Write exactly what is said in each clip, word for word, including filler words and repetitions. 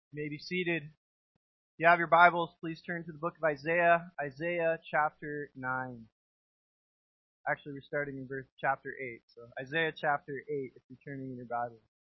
You may be seated. If you have your Bibles, please turn to the book of Isaiah, Isaiah chapter nine. Actually, we're starting in verse chapter eight. So Isaiah chapter eight, if you're turning in your Bible.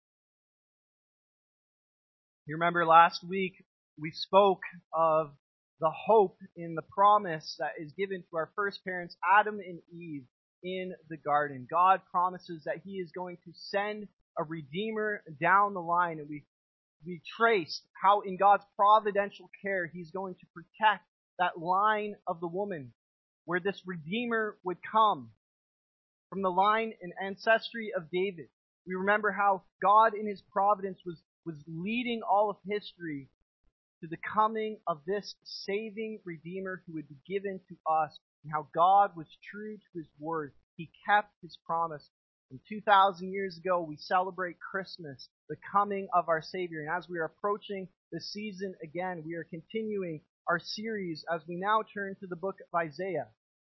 You remember last week we spoke of the hope in the promise that is given to our first parents, Adam and Eve, in the garden. God promises that He is going to send a Redeemer down the line, and we We traced how in God's providential care He's going to protect that line of the woman, where this Redeemer would come from the line and ancestry of David. We remember how God in His providence was, was leading all of history to the coming of this saving Redeemer who would be given to us, and how God was true to His word. He kept His promise. And two thousand years ago, we celebrate Christmas, the coming of our Savior. And as we are approaching the season again, we are continuing our series as we now turn to the book of Isaiah.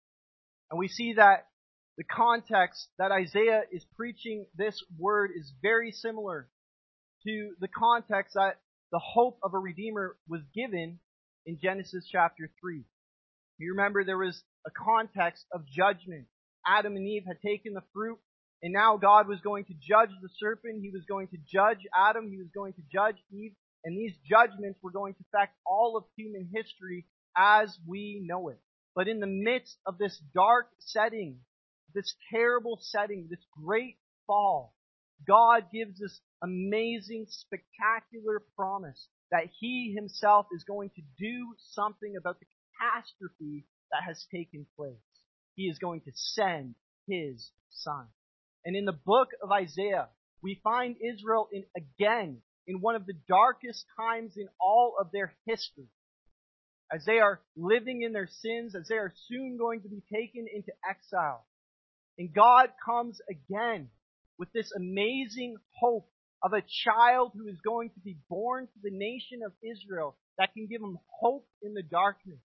And we see that the context that Isaiah is preaching this word is very similar to the context that the hope of a Redeemer was given in Genesis chapter three. You remember there was a context of judgment. Adam and Eve had taken the fruit, and now God was going to judge the serpent. He was going to judge Adam. He was going to judge Eve. And these judgments were going to affect all of human history as we know it. But in the midst of this dark setting, this terrible setting, this great fall, God gives this amazing, spectacular promise that He Himself is going to do something about the catastrophe that has taken place. He is going to send His Son. And in the book of Isaiah, we find Israel in, again in one of the darkest times in all of their history. As they are living in their sins, as they are soon going to be taken into exile. And God comes again with this amazing hope of a child who is going to be born to the nation of Israel that can give them hope in the darkness.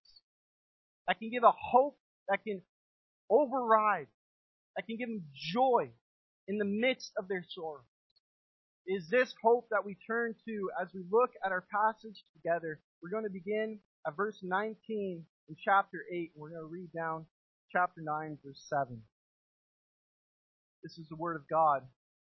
That can give a hope that can override, that can give them joy in the midst of their sorrow. Is this hope that we turn to as we look at our passage together? We're going to begin at verse nineteen in chapter eight, and we're going to read down chapter nine, verse seven. This is the word of God.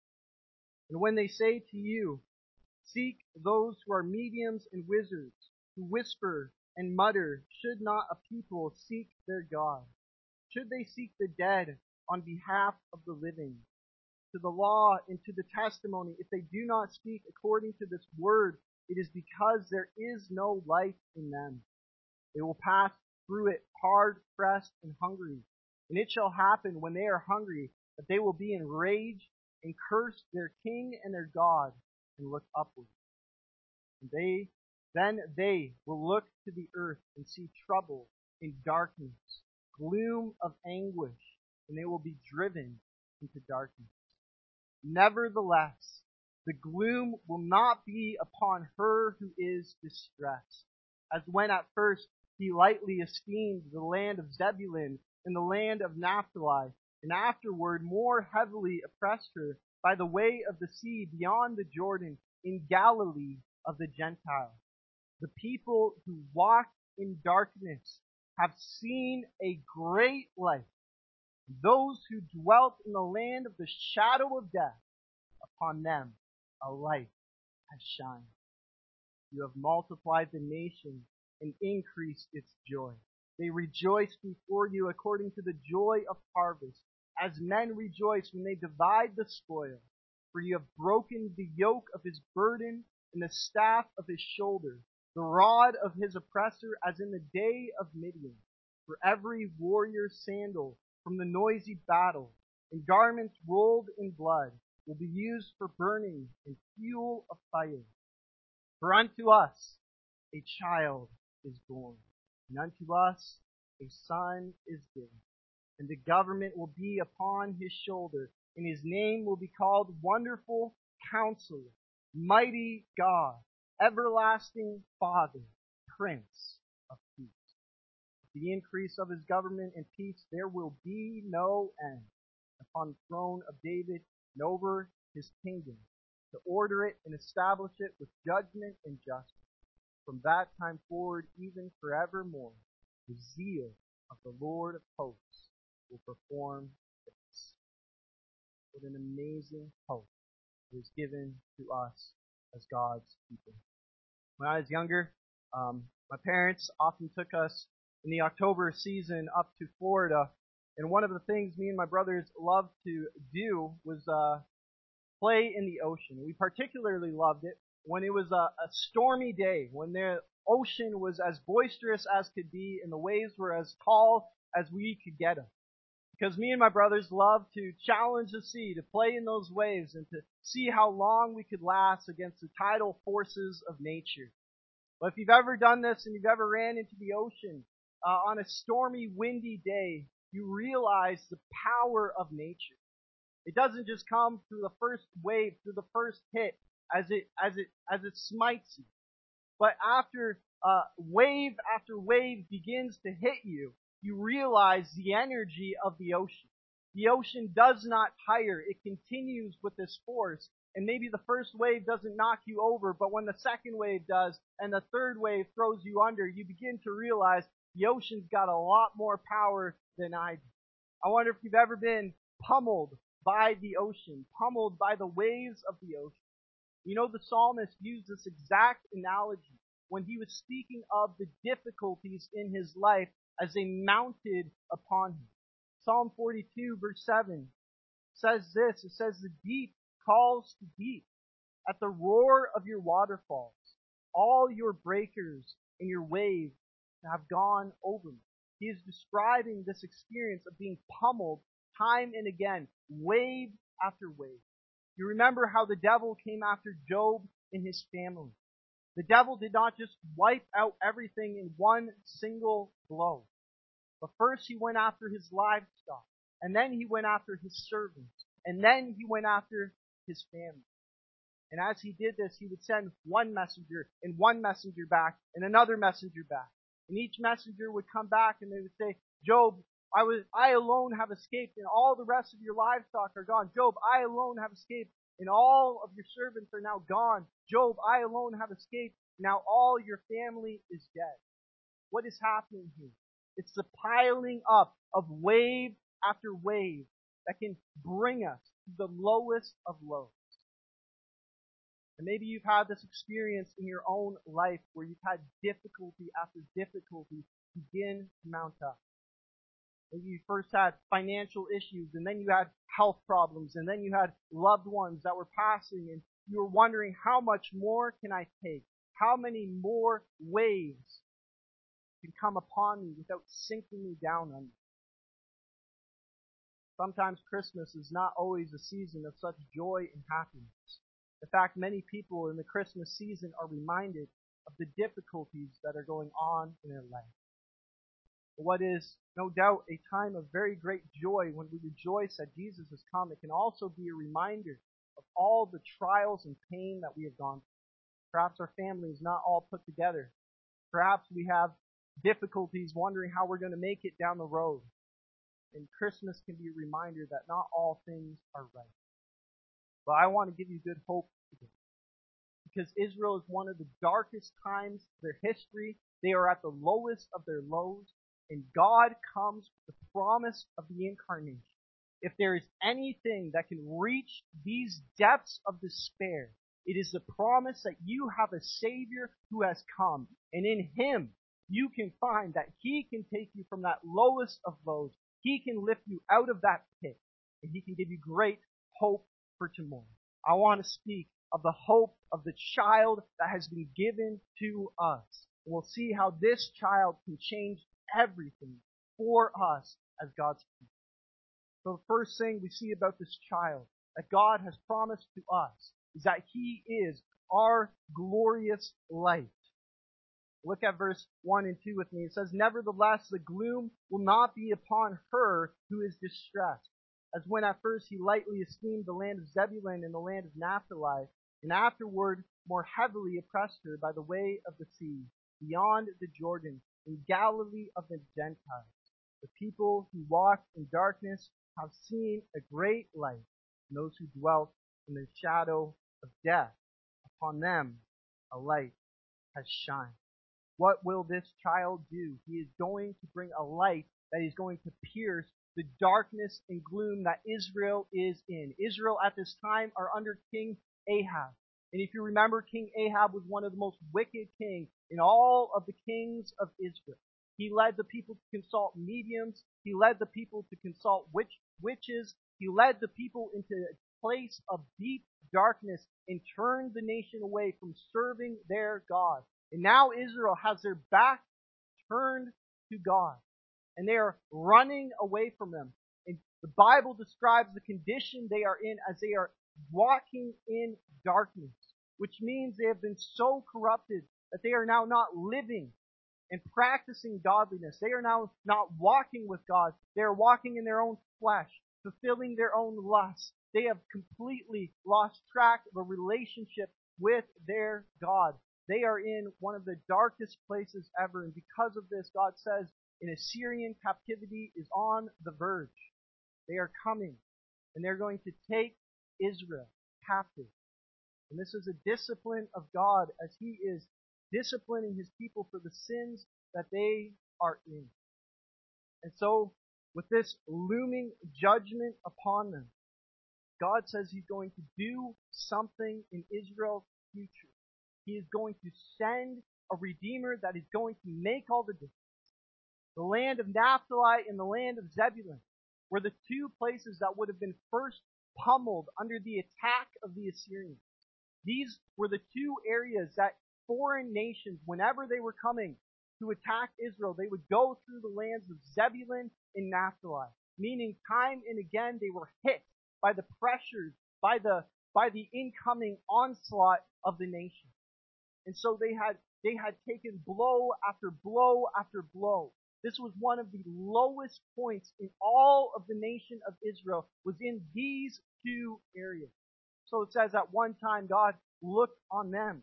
And when they say to you, seek those who are mediums and wizards, who whisper and mutter, should not a people seek their God? Should they seek the dead on behalf of the living? To the law and to the testimony, if they do not speak according to this word, it is because there is no life in them. They will pass through it hard pressed and hungry. And it shall happen when they are hungry that they will be enraged and curse their king and their God and look upward. And they then they will look to the earth and see trouble and darkness, gloom of anguish, and they will be driven into darkness. Nevertheless, the gloom will not be upon her who is distressed, as when at first he lightly esteemed the land of Zebulun and the land of Naphtali, and afterward more heavily oppressed her by the way of the sea beyond the Jordan in Galilee of the Gentiles. The people who walked in darkness have seen a great light. Those who dwelt in the land of the shadow of death, upon them a light has shined. You have multiplied the nation and increased its joy. They rejoice before you according to the joy of harvest, as men rejoice when they divide the spoil. For you have broken the yoke of his burden and the staff of his shoulder, the rod of his oppressor, as in the day of Midian. For every warrior's sandal from the noisy battle, and garments rolled in blood, will be used for burning and fuel of fire. For unto us a child is born, and unto us a son is given, and the government will be upon his shoulder, and his name will be called Wonderful Counselor, Mighty God, Everlasting Father, Prince of Peace. With the increase of his government and peace there will be no end upon the throne of David and over his kingdom, to order it and establish it with judgment and justice. From that time forward, even forevermore, the zeal of the Lord of hosts will perform this. What an amazing hope is given to us as God's people. When I was younger, um, my parents often took us in the October season up to Florida, and one of the things me and my brothers loved to do was uh, play in the ocean. We particularly loved it when it was a, a stormy day, when the ocean was as boisterous as could be and the waves were as tall as we could get them. Because me and my brothers loved to challenge the sea, to play in those waves, and to see how long we could last against the tidal forces of nature. But if you've ever done this and you've ever ran into the ocean uh, on a stormy, windy day, you realize the power of nature. It doesn't just come through the first wave, through the first hit, as it as it as it smites you. But after uh, wave after wave begins to hit you, you realize the energy of the ocean. The ocean does not tire. It continues with this force. And maybe the first wave doesn't knock you over, but when the second wave does and the third wave throws you under, you begin to realize the ocean's got a lot more power than I do. I wonder if you've ever been pummeled by the ocean, pummeled by the waves of the ocean. You know, the psalmist used this exact analogy when he was speaking of the difficulties in his life as they mounted upon him. Psalm forty-two, verse seven says this. It says, "The deep calls to deep at the roar of your waterfalls. All your breakers and your waves have gone over me." He is describing this experience of being pummeled time and again, wave after wave. You remember how the devil came after Job and his family. The devil did not just wipe out everything in one single blow. But first he went after his livestock, and then he went after his servants, and then he went after his family. And as he did this, he would send one messenger and one messenger back and another messenger back. And each messenger would come back and they would say, "Job, I was, I alone have escaped, and all the rest of your livestock are gone. Job, I alone have escaped, and all of your servants are now gone. Job, I alone have escaped, now all your family is dead." What is happening here? It's the piling up of wave after wave that can bring us to the lowest of lows. And maybe you've had this experience in your own life where you've had difficulty after difficulty begin to mount up. Maybe you first had financial issues, and then you had health problems, and then you had loved ones that were passing, and you were wondering, how much more can I take? How many more waves can come upon me without sinking me down under? Sometimes Christmas is not always a season of such joy and happiness. In fact, many people in the Christmas season are reminded of the difficulties that are going on in their life. What is no doubt a time of very great joy when we rejoice that Jesus has come, it can also be a reminder of all the trials and pain that we have gone through. Perhaps our family is not all put together. Perhaps we have difficulties wondering how we're going to make it down the road. And Christmas can be a reminder that not all things are right. But I want to give you good hope today. Because Israel is one of the darkest times of their history. They are at the lowest of their lows. And God comes with the promise of the incarnation. If there is anything that can reach these depths of despair, it is the promise that you have a Savior who has come. And in Him, you can find that He can take you from that lowest of lows. He can lift you out of that pit. And He can give you great hope for tomorrow. I want to speak of the hope of the child that has been given to us. And we'll see how this child can change everything for us as God's people. So the first thing we see about this child that God has promised to us is that He is our glorious light. Look at verse one and two with me. It says, "Nevertheless, the gloom will not be upon her who is distressed, as when at first he lightly esteemed the land of Zebulun and the land of Naphtali, and afterward more heavily oppressed her by the way of the sea, beyond the Jordan, in Galilee of the Gentiles. The people who walked in darkness have seen a great light, and those who dwelt in the shadow of death. Upon them a light has shined. What will this child do? He is going to bring a light that is going to pierce the darkness and gloom that Israel is in. Israel at this time are under King Ahab. And if you remember, King Ahab was one of the most wicked kings in all of the kings of Israel. He led the people to consult mediums. He led the people to consult witch, witches. He led the people into a place of deep darkness and turned the nation away from serving their God. And now Israel has their back turned to God. And they are running away from Him. And the Bible describes the condition they are in as they are walking in darkness, which means they have been so corrupted that they are now not living and practicing godliness. They are now not walking with God. They are walking in their own flesh, fulfilling their own lusts. They have completely lost track of a relationship with their God. They are in one of the darkest places ever. And because of this, God says, an Assyrian captivity is on the verge. They are coming, and they're going to take Israel captive. And this is a discipline of God as He is disciplining His people for the sins that they are in. And so, with this looming judgment upon them, God says He's going to do something in Israel's future. He is going to send a Redeemer that is going to make all the difference. The land of Naphtali and the land of Zebulun were the two places that would have been first pummeled under the attack of the Assyrians. These were the two areas that foreign nations, whenever they were coming to attack Israel, they would go through the lands of Zebulun and Naphtali, meaning time and again they were hit by the pressures, by the by the incoming onslaught of the nation. And so they had they had taken blow after blow after blow. This was one of the lowest points in all of the nation of Israel, was in these two areas. So it says at one time God looked on them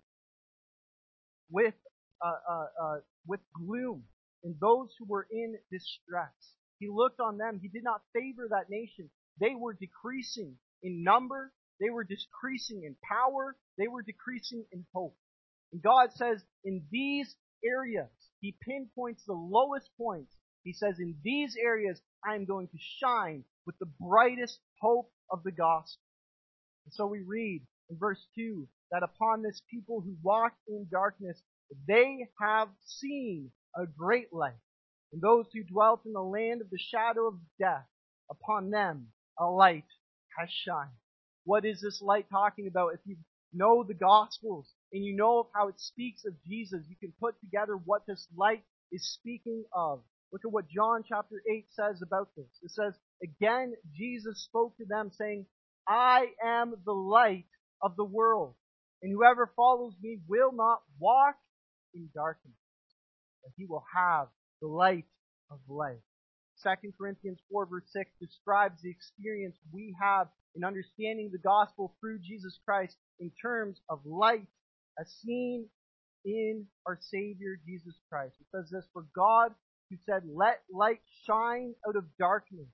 with uh, uh, uh, with gloom, and those who were in distress. He looked on them. He did not favor that nation. They were decreasing in number. They were decreasing in power. They were decreasing in hope. And God says, in these areas, He pinpoints the lowest points. He says, in these areas, I am going to shine with the brightest hope of the gospel. And so we read in verse two that upon this people who walk in darkness, they have seen a great light. And those who dwelt in the land of the shadow of death, upon them a light has shined. What is this light talking about? If you know the Gospels and you know how it speaks of Jesus, you can put together what this light is speaking of. Look at what John chapter eight says about this. It says, again, Jesus spoke to them saying, I am the light of the world, and whoever follows me will not walk in darkness, but he will have the light of life. Second Corinthians four verse six describes the experience we have in understanding the gospel through Jesus Christ in terms of light as seen in our Savior Jesus Christ. It says this, for God, who said, let light shine out of darkness,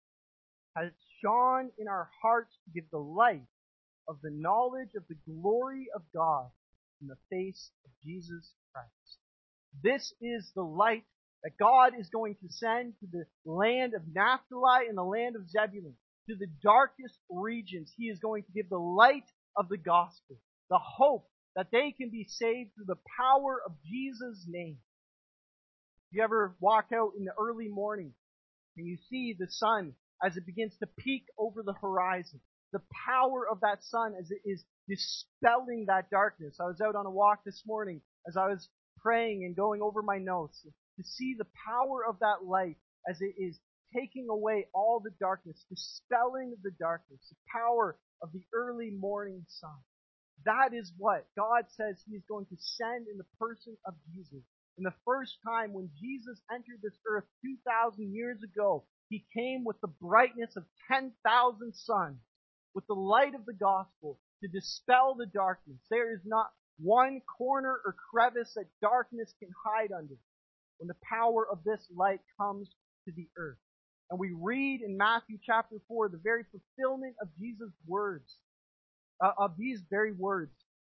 has shone in our hearts to give the light of the knowledge of the glory of God in the face of Jesus Christ. This is the light that God is going to send to the land of Naphtali and the land of Zebulun, to the darkest regions. He is going to give the light of the gospel, the hope that they can be saved through the power of Jesus' name. If you ever walk out in the early morning and you see the sun as it begins to peek over the horizon, the power of that sun as it is dispelling that darkness. I was out on a walk this morning as I was praying and going over my notes to see the power of that light as it is taking away all the darkness, dispelling the darkness, the power of the early morning sun. That is what God says He is going to send in the person of Jesus. And the first time when Jesus entered this earth two thousand years ago, He came with the brightness of ten thousand suns, with the light of the gospel to dispel the darkness. There is not one corner or crevice that darkness can hide under when the power of this light comes to the earth. And we read in Matthew chapter four the very fulfillment of Jesus' words uh, of these very words.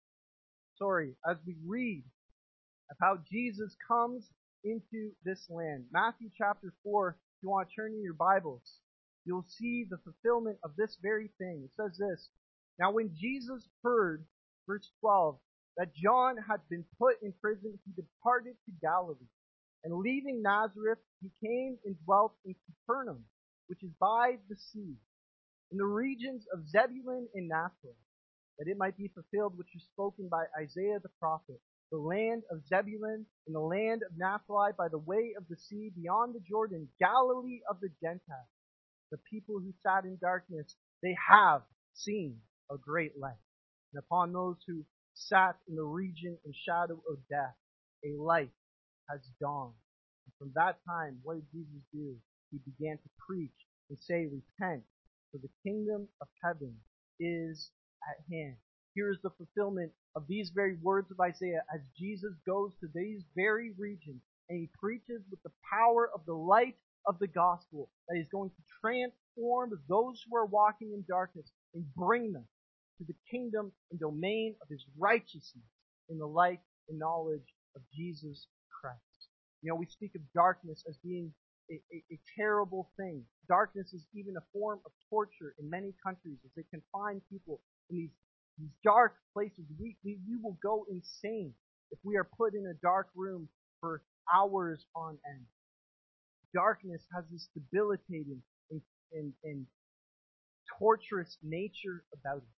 Sorry, as we read of how Jesus comes into this land. Matthew chapter four, if you want to turn in your Bibles, you'll see the fulfillment of this very thing. It says this, "Now when Jesus heard," verse twelve, "that John had been put in prison, he departed to Galilee. And leaving Nazareth, he came and dwelt in Capernaum, which is by the sea, in the regions of Zebulun and Naphtali, that it might be fulfilled which was spoken by Isaiah the prophet, the land of Zebulun and the land of Naphtali by the way of the sea beyond the Jordan, Galilee of the Gentiles. The people who sat in darkness, they have seen a great light. And upon those who sat in the region and shadow of death, a light has dawned." And from that time, what did Jesus do? He began to preach and say, "Repent, for the kingdom of heaven is at hand." Here is the fulfillment of these very words of Isaiah as Jesus goes to these very regions and he preaches with the power of the light of the gospel that is going to transform those who are walking in darkness and bring them to the kingdom and domain of his righteousness in the light and knowledge of Jesus Christ. You know, we speak of darkness as being a, a, a terrible thing. Darkness is even a form of torture in many countries as they confine people in these, these dark places. We, we, we will go insane if we are put in a dark room for hours on end. Darkness has this debilitating and, and, and torturous nature about it.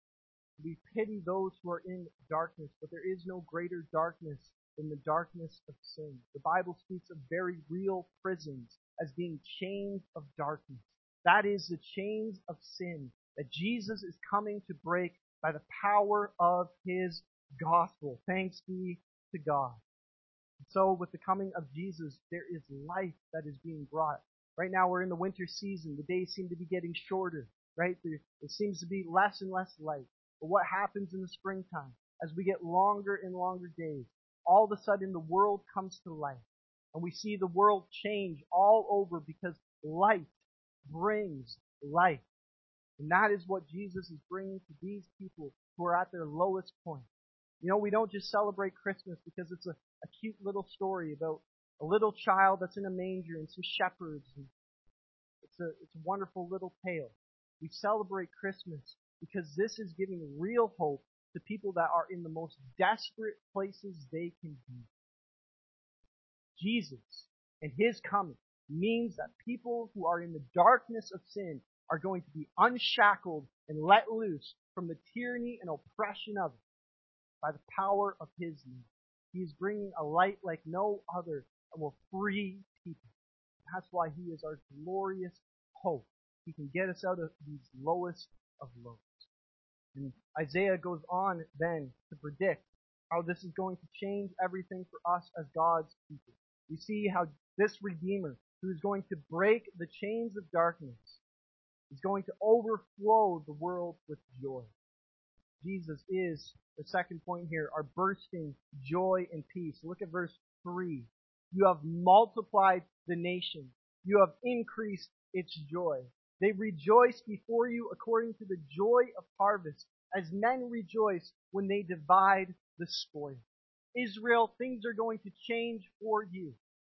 We pity those who are in darkness, but there is no greater darkness than the darkness of sin. The Bible speaks of very real prisons as being chains of darkness. That is the chains of sin that Jesus is coming to break by the power of his gospel. Thanks be to God. So with the coming of Jesus, there is life that is being brought. Right now we're in the winter season. The days seem to be getting shorter, right? There, there seems to be less and less light. But what happens in the springtime? As we get longer and longer days, all of a sudden the world comes to life. And we see the world change all over because light brings life. And that is what Jesus is bringing to these people who are at their lowest point. You know, we don't just celebrate Christmas because it's a, a cute little story about a little child that's in a manger and some shepherds. And it's a, it's a wonderful little tale. We celebrate Christmas because this is giving real hope to people that are in the most desperate places they can be. Jesus and his coming means that people who are in the darkness of sin are going to be unshackled and let loose from the tyranny and oppression of it by the power of his name. He is bringing a light like no other that will free people. That's why he is our glorious hope. He can get us out of these lowest of lows. And Isaiah goes on then to predict how this is going to change everything for us as God's people. We see how this Redeemer, who is going to break the chains of darkness, is going to overflow the world with joy. Jesus is, the second point here, our bursting joy and peace. Look at verse three. You have multiplied the nation. You have increased its joy. They rejoice before you according to the joy of harvest, as men rejoice when they divide the spoil. Israel, things are going to change for you.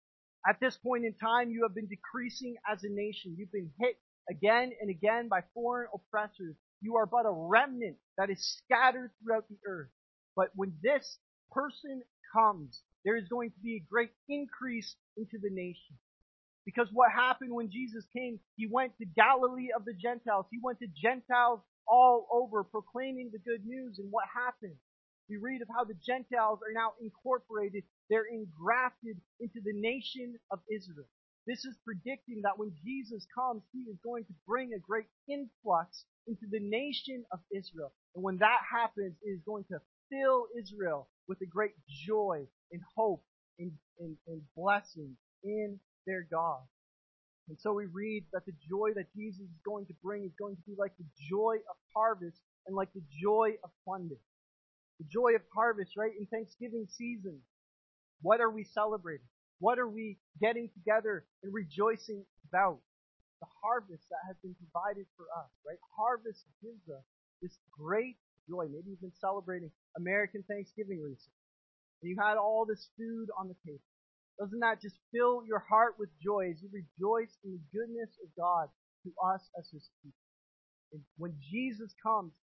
At this point in time, you have been decreasing as a nation. You've been hit again and again by foreign oppressors. You are but a remnant that is scattered throughout the earth. But when this person comes, there is going to be a great increase into the nation. Because what happened when Jesus came, he went to Galilee of the Gentiles. He went to Gentiles all over proclaiming the good news. And what happened? We read of how the Gentiles are now incorporated. They're engrafted into the nation of Israel. This is predicting that when Jesus comes, he is going to bring a great influx into the nation of Israel. And when that happens, it is going to fill Israel with a great joy and hope and, and, and blessing in their God. And so we read that the joy that Jesus is going to bring is going to be like the joy of harvest and like the joy of plunder. The joy of harvest, right? In Thanksgiving season, what are we celebrating? What are we getting together and rejoicing about? The harvest that has been provided for us, right? Harvest gives us this great joy. Maybe you've been celebrating American Thanksgiving recently, and you had all this food on the table. Doesn't that just fill your heart with joy as you rejoice in the goodness of God to us as His people? And when Jesus comes,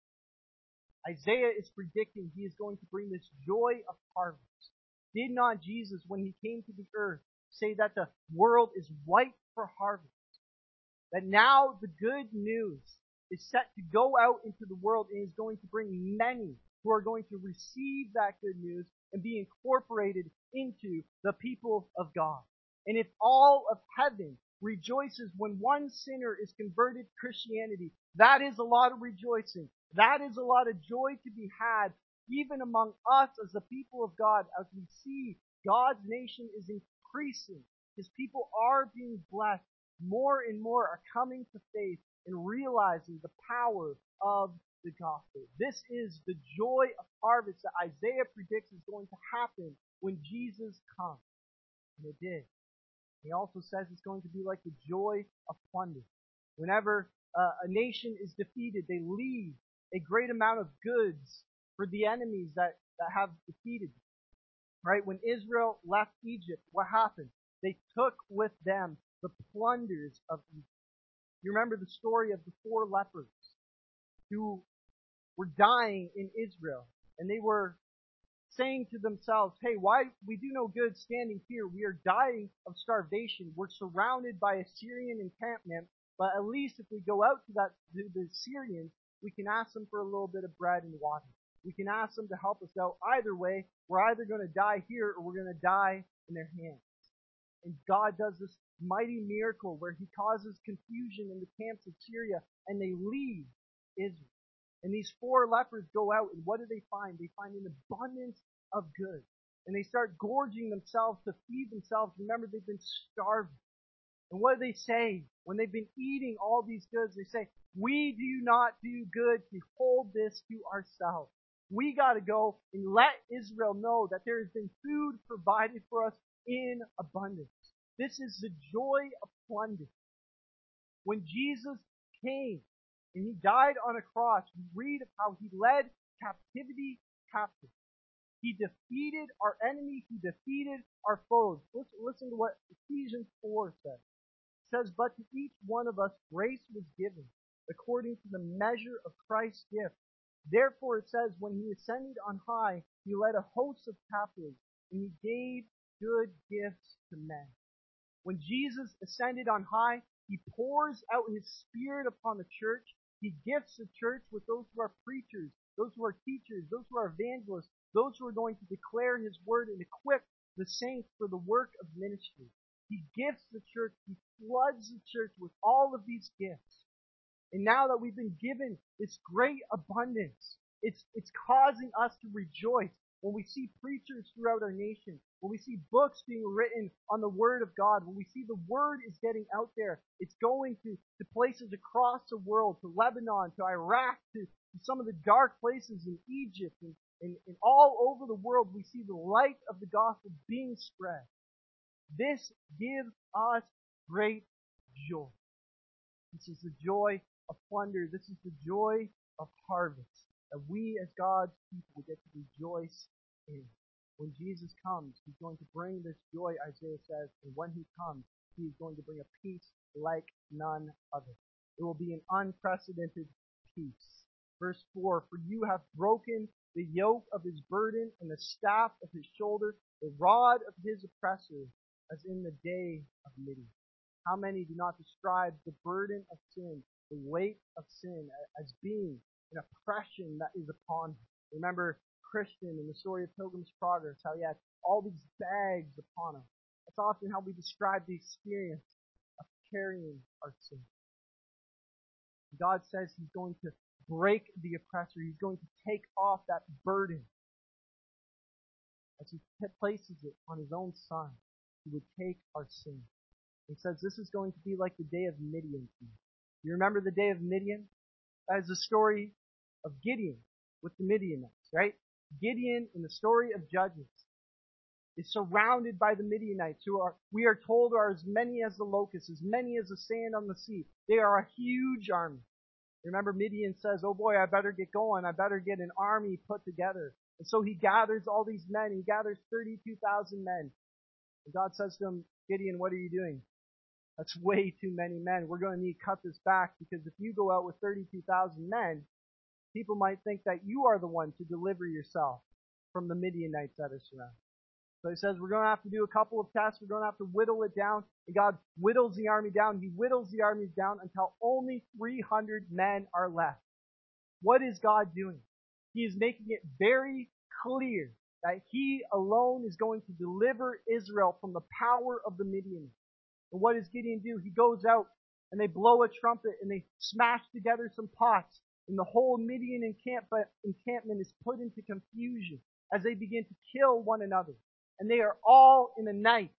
Isaiah is predicting He is going to bring this joy of harvest. Did not Jesus, when He came to the earth, say that the world is ripe for harvest? That now the good news is set to go out into the world and is going to bring many who are going to receive that good news and be incorporated into the people of God. And if all of heaven rejoices when one sinner is converted to Christianity, that is a lot of rejoicing. That is a lot of joy to be had, even among us as the people of God, as we see God's nation is increasing. His people are being blessed. More and more are coming to faith and realizing the power of the gospel. This is the joy of harvest that Isaiah predicts is going to happen when Jesus comes. And it did. He also says it's going to be like the joy of plunder. Whenever uh, a nation is defeated, they leave a great amount of goods for the enemies that, that have defeated them. Right? When Israel left Egypt, what happened? They took with them the plunders of Egypt. You remember the story of the four lepers who were dying in Israel, and they were saying to themselves, hey, why we do no good standing here? We are dying of starvation. We're surrounded by a Syrian encampment, but at least if we go out to that to the Syrians, we can ask them for a little bit of bread and water. We can ask them to help us out. Either way, we're either going to die here or we're going to die in their hands. And God does this mighty miracle where He causes confusion in the camps of Syria, and they leave Israel. And these four lepers go out, and what do they find? They find an abundance of goods. And they start gorging themselves to feed themselves. Remember, they've been starving. And what do they say? When they've been eating all these goods, they say, we do not do good to hold this to ourselves. We got to go and let Israel know that there has been food provided for us in abundance. This is the joy of plunder. When Jesus came and He died on a cross, we read of how He led captivity captive. He defeated our enemy. He defeated our foes. Listen, listen to what Ephesians four says. It says, but to each one of us grace was given according to the measure of Christ's gift. Therefore it says, when He ascended on high, He led a host of captives, and He gave good gifts to men. When Jesus ascended on high, He pours out His Spirit upon the church. He gifts the church with those who are preachers, those who are teachers, those who are evangelists, those who are going to declare His word and equip the saints for the work of ministry. He gifts the church. He floods the church with all of these gifts. And now that we've been given this great abundance, it's, it's causing us to rejoice when we see preachers throughout our nation, when we see books being written on the Word of God, when we see the Word is getting out there. It's going to, to places across the world, to Lebanon, to Iraq, to, to some of the dark places in Egypt, and, and, and all over the world we see the light of the gospel being spread. This gives us great joy. This is the joy of plunder. This is the joy of harvest that we as God's people get to rejoice in. When Jesus comes, He's going to bring this joy, Isaiah says, and when He comes, He is going to bring a peace like none other. It will be an unprecedented peace. Verse four, for you have broken the yoke of His burden and the staff of His shoulder, the rod of His oppressor, as in the day of Midian. How many do not describe the burden of sin, the weight of sin, as being an oppression that is upon him? Remember Christian in the story of Pilgrim's Progress, how he had all these bags upon him. That's often how we describe the experience of carrying our sin. God says He's going to break the oppressor. He's going to take off that burden. As He places it on His own Son, He would take our sin. He says this is going to be like the day of Midian. You remember the day of Midian? That is the story of Gideon with the Midianites, right? Gideon in the story of Judges is surrounded by the Midianites, who are, we are told, are as many as the locusts, as many as the sand on the sea. They are a huge army. Remember, Midian says, oh boy, I better get going. I better get an army put together. And so he gathers all these men. He gathers thirty-two thousand men. And God says to him, Gideon, what are you doing? That's way too many men. We're going to need to cut this back, because if you go out with thirty-two thousand men, people might think that you are the one to deliver yourself from the Midianites that are surrounded. So he says, we're going to have to do a couple of tests. We're going to have to whittle it down. And God whittles the army down. He whittles the army down until only three hundred men are left. What is God doing? He is making it very clear that He alone is going to deliver Israel from the power of the Midianites. And what does Gideon do? He goes out and they blow a trumpet and they smash together some pots. And the whole Midian encampment is put into confusion as they begin to kill one another. And they are all in a night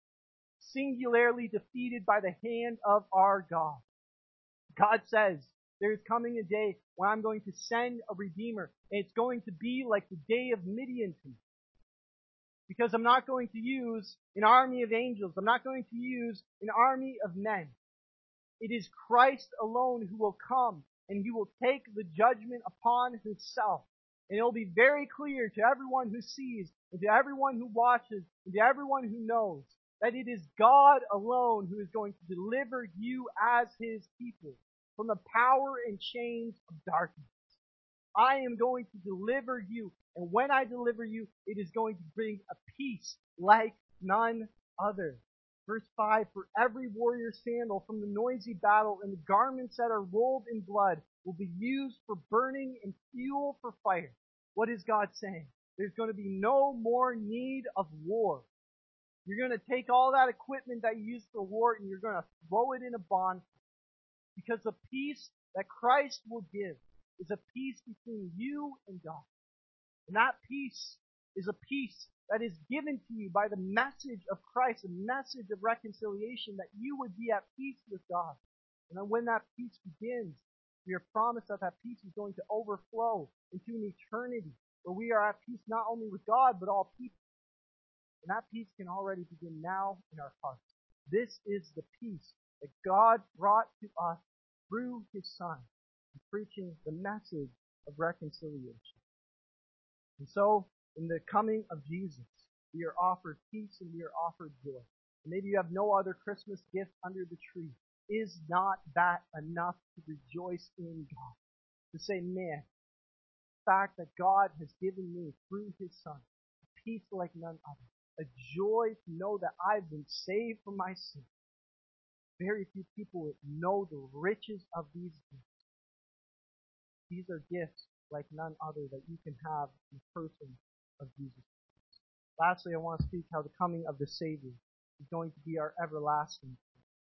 singularly defeated by the hand of our God. God says, there is coming a day when I'm going to send a Redeemer, and it's going to be like the day of Midian to me. Because I'm not going to use an army of angels. I'm not going to use an army of men. It is Christ alone who will come, and He will take the judgment upon Himself. And it will be very clear to everyone who sees, and to everyone who watches, and to everyone who knows, that it is God alone who is going to deliver you as His people from the power and chains of darkness. I am going to deliver you, and when I deliver you, it is going to bring a peace like none other. Verse five, for every warrior's sandal from the noisy battle and the garments that are rolled in blood will be used for burning and fuel for fire. What is God saying? There's going to be no more need of war. You're going to take all that equipment that you used for war and you're going to throw it in a bonfire. Because the peace that Christ will give is a peace between you and God. And that peace is a peace that is given to you by the message of Christ, a message of reconciliation, that you would be at peace with God. And then when that peace begins, we are promised that that peace is going to overflow into an eternity where we are at peace not only with God, but all people. And that peace can already begin now in our hearts. This is the peace that God brought to us through His Son, preaching the message of reconciliation. And so, in the coming of Jesus, we are offered peace and we are offered joy. And maybe you have no other Christmas gift under the tree. Is not that enough to rejoice in God? To say, man, the fact that God has given me through His Son a peace like none other, a joy to know that I've been saved from my sin. Very few people know the riches of these gifts. These are gifts like none other that you can have in the person of Jesus Christ. Lastly, I want to speak how the coming of the Savior is going to be our everlasting.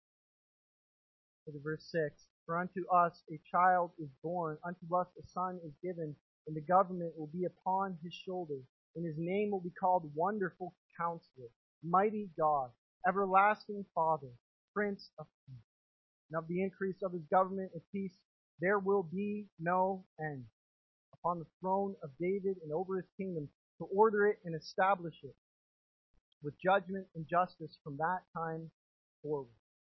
For the verse six, for unto us a child is born, unto us a son is given, and the government will be upon his shoulder, and his name will be called Wonderful Counselor, Mighty God, Everlasting Father, Prince of Peace. And of the increase of his government and peace there will be no end, upon the throne of David and over his kingdom, to order it and establish it with judgment and justice from that time forward.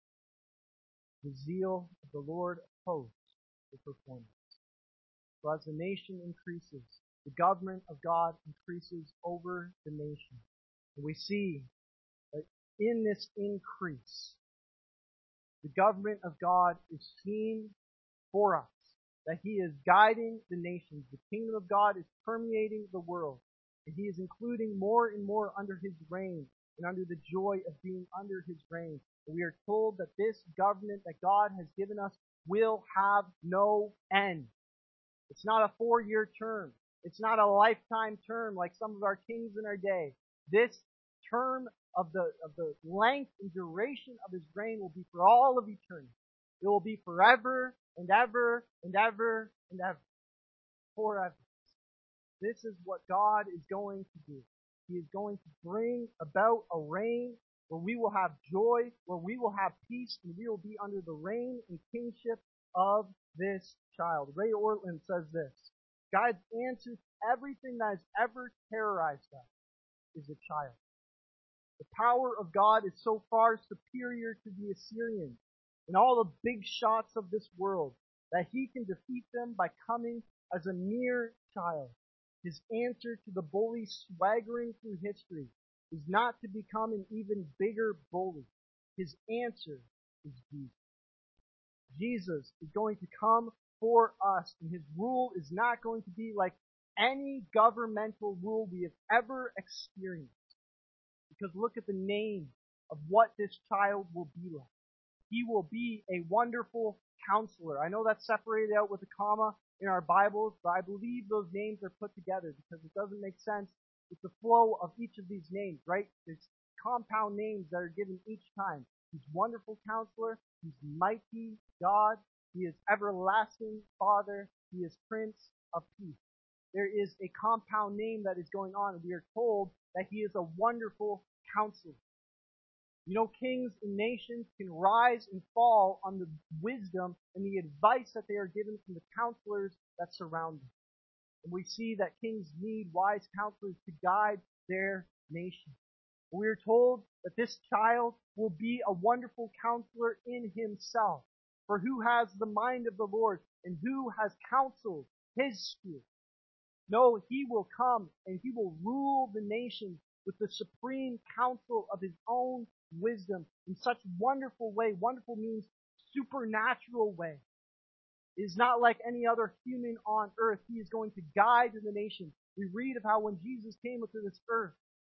The zeal of the Lord of hosts will perform this. So as the nation increases, the government of God increases over the nation. And we see that in this increase, the government of God is seen for us, that He is guiding the nations. The kingdom of God is permeating the world, and He is including more and more under His reign and under the joy of being under His reign. And we are told that this government that God has given us will have no end. It's not a four-year term. It's not a lifetime term like some of our kings in our day. This term of the of the length and duration of His reign will be for all of eternity. It will be forever and ever and ever and ever. Forever. This is what God is going to do. He is going to bring about a reign where we will have joy, where we will have peace, and we will be under the reign and kingship of this child. Ray Ortlund says this: God's answer to everything that has ever terrorized us is a child. The power of God is so far superior to the Assyrians and all the big shots of this world that he can defeat them by coming as a mere child. His answer to the bully swaggering through history is not to become an even bigger bully. His answer is Jesus. Jesus is going to come for us, and his rule is not going to be like any governmental rule we have ever experienced. Because look at the name of what this child will be like. He will be a wonderful counselor. I know that's separated out with a comma in our Bibles, but I believe those names are put together because it doesn't make sense with the flow of each of these names, right? There's compound names that are given each time. He's wonderful counselor. He's mighty God. He is everlasting Father. He is Prince of Peace. There is a compound name that is going on. We are told that he is a wonderful counselor. You know, kings and nations can rise and fall on the wisdom and the advice that they are given from the counselors that surround them. And we see that kings need wise counselors to guide their nation. We are told that this child will be a wonderful counselor in himself. For who has the mind of the Lord, and who has counseled his spirit? No, he will come and he will rule the nations with the supreme counsel of his own wisdom in such wonderful way. Wonderful means supernatural way. It is not like any other human on earth. He is going to guide the nations. We read of how when Jesus came into this earth,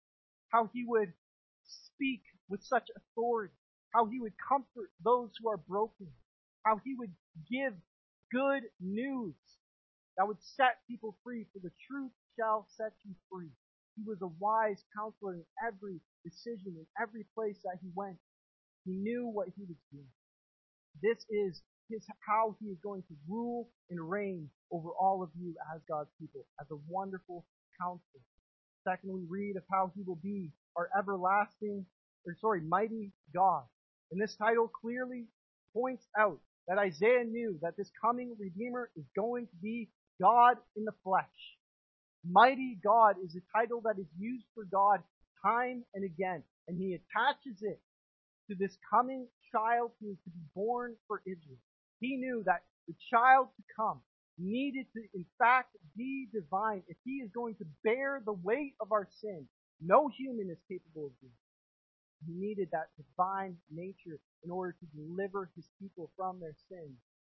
how he would speak with such authority, how he would comfort those who are broken, how he would give good news that would set people free, for the truth shall set you free. He was a wise counselor in every decision, in every place that he went. He knew what he was doing. This is his, how he is going to rule and reign over all of you as God's people, as a wonderful counselor. Second, we read of how he will be our everlasting, or sorry, mighty God. And this title clearly points out that Isaiah knew that this coming Redeemer is going to be God in the flesh. Mighty God is a title that is used for God time and again, and he attaches it to this coming child who is to be born for Israel. He knew that the child to come needed to, in fact, be divine. If he is going to bear the weight of our sin, no human is capable of doing it. He needed that divine nature in order to deliver his people from their sins.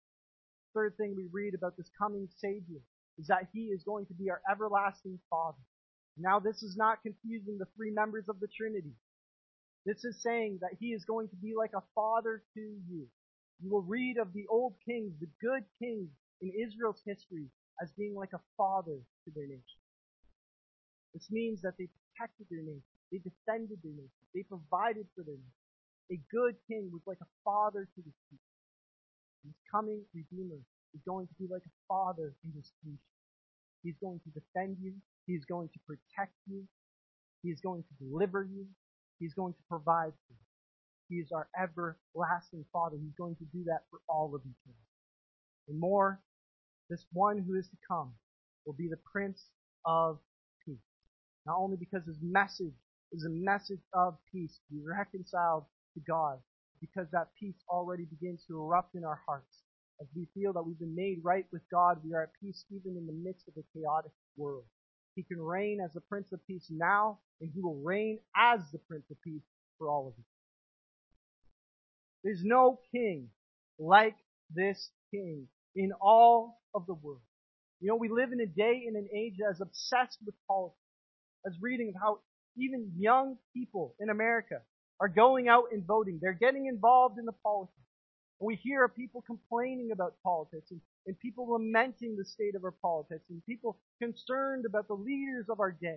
Third thing we read about this coming Savior is that he is going to be our everlasting Father. Now, this is not confusing the three members of the Trinity. This is saying that he is going to be like a father to you. You will read of the old kings, the good kings in Israel's history, as being like a father to their nation. This means that they protected their nation. They defended their nation. They provided for their nation. A good king was like a father to his people. This coming Redeemer is going to be like a father in his nation. He's going to defend you. He's going to protect you. He is going to deliver you. He's going to provide for you. He is our everlasting Father. He's going to do that for all of eternity. And more, this one who is to come will be the Prince of Peace. Not only because his message is a message of peace, to be reconciled to God, because that peace already begins to erupt in our hearts. As we feel that we've been made right with God, we are at peace even in the midst of a chaotic world. He can reign as the Prince of Peace now, and he will reign as the Prince of Peace for all of you. There's no king like this king in all of the world. You know, we live in a day and an age that is obsessed with politics. I was reading of how even young people in America are going out and voting. They're getting involved in the politics. And we hear of people complaining about politics and, and people lamenting the state of our politics and people concerned about the leaders of our day.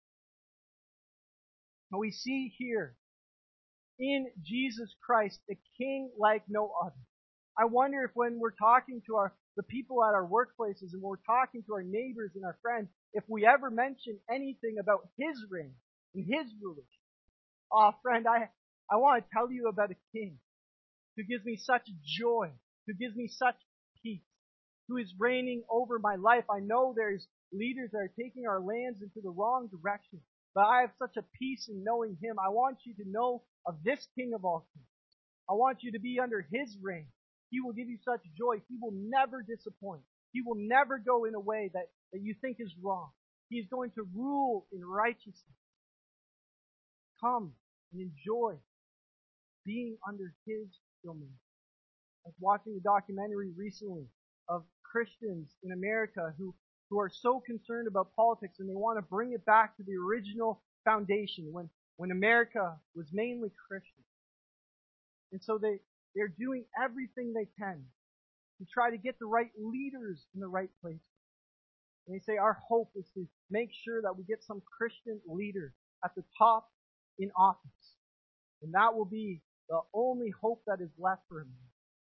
And we see here in Jesus Christ a king like no other. I wonder if when we're talking to our the people at our workplaces and we're talking to our neighbors and our friends, if we ever mention anything about his reign and his rulership. Oh, friend, I, I want to tell you about a king who gives me such joy, who gives me such peace, who is reigning over my life. I know there's leaders that are taking our lands into the wrong direction, but I have such a peace in knowing him. I want you to know of this King of all kings. I want you to be under his reign. He will give you such joy. He will never disappoint. He will never go in a way that, that you think is wrong. He is going to rule in righteousness. Come and enjoy being under His domain. I was watching a documentary recently of Christians in America who, who are so concerned about politics, and they want to bring it back to the original foundation when, when America was mainly Christian. And so they, they're doing everything they can to try to get the right leaders in the right place. And they say our hope is to make sure that we get some Christian leader at the top in office. And that will be the only hope that is left for him.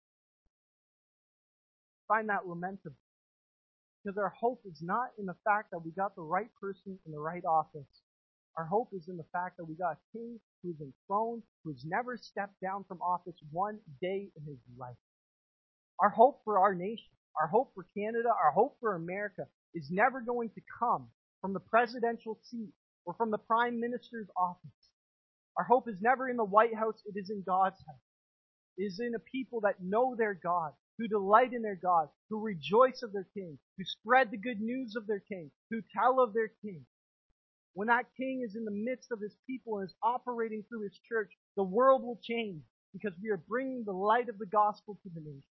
I find that lamentable. Because our hope is not in the fact that we got the right person in the right office. Our hope is in the fact that we got a king who's enthroned, who's never stepped down from office one day in his life. Our hope for our nation, our hope for Canada, our hope for America is never going to come from the presidential seat or from the prime minister's office. Our hope is never in the White House, it is in God's house. It is in a people that know their God, who delight in their God, who rejoice of their King, who spread the good news of their King, who tell of their King. When that King is in the midst of His people and is operating through His church, the world will change because we are bringing the light of the gospel to the nation.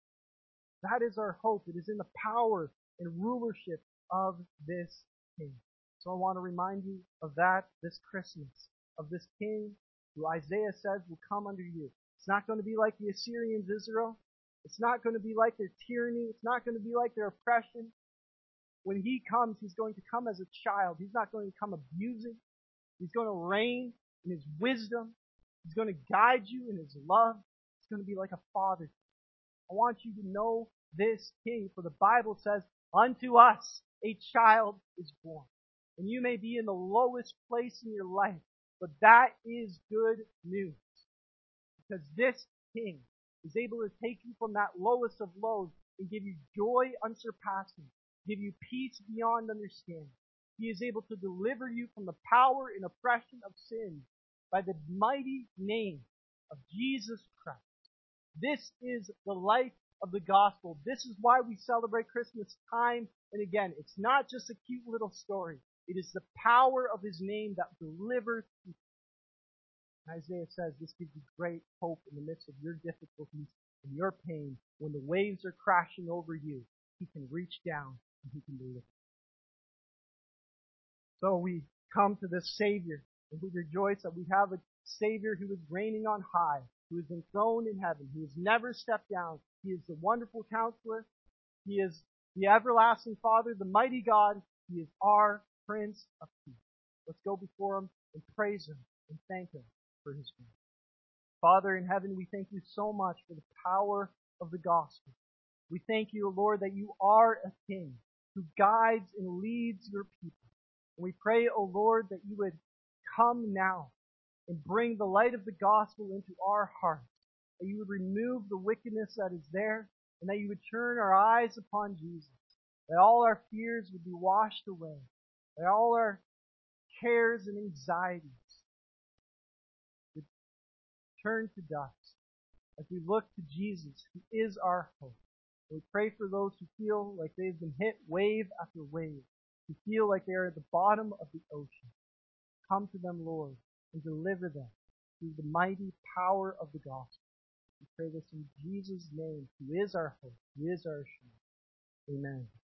That is our hope. It is in the power and rulership of this King. So I want to remind you of that this Christmas, of this King who Isaiah says will come under you. It's not going to be like the Assyrians, Israel. It's not going to be like their tyranny. It's not going to be like their oppression. When He comes, He's going to come as a child. He's not going to come abusing. He's going to reign in His wisdom. He's going to guide you in His love. It's going to be like a father. I want you to know this King, for the Bible says, unto us a child is born. And you may be in the lowest place in your life, but that is good news. Because this King is able to take you from that lowest of lows and give you joy unsurpassing, give you peace beyond understanding. He is able to deliver you from the power and oppression of sin by the mighty name of Jesus Christ. This is the life of the gospel. This is why we celebrate Christmas time and again. It's not just a cute little story. It is the power of His name that delivers people. Isaiah says this gives you great hope in the midst of your difficulties and your pain. When the waves are crashing over you, He can reach down and He can deliver. So we come to this Savior, and we rejoice that we have a Savior who is reigning on high, who is enthroned in heaven, who has never stepped down. He is the wonderful Counselor. He is the everlasting Father, the mighty God. He is our Prince of Peace. Let's go before Him and praise Him and thank Him for His grace. Father in heaven, we thank You so much for the power of the gospel. We thank You, Lord, that You are a King who guides and leads Your people. And we pray, O Lord, that You would come now and bring the light of the gospel into our hearts, that You would remove the wickedness that is there, and that You would turn our eyes upon Jesus, that all our fears would be washed away, that all our cares and anxieties would turn to dust as we look to Jesus, who is our hope. And we pray for those who feel like they've been hit wave after wave, who feel like they are at the bottom of the ocean. Come to them, Lord, and deliver them through the mighty power of the gospel. We pray this in Jesus' name, who is our hope, who is our assurance. Amen.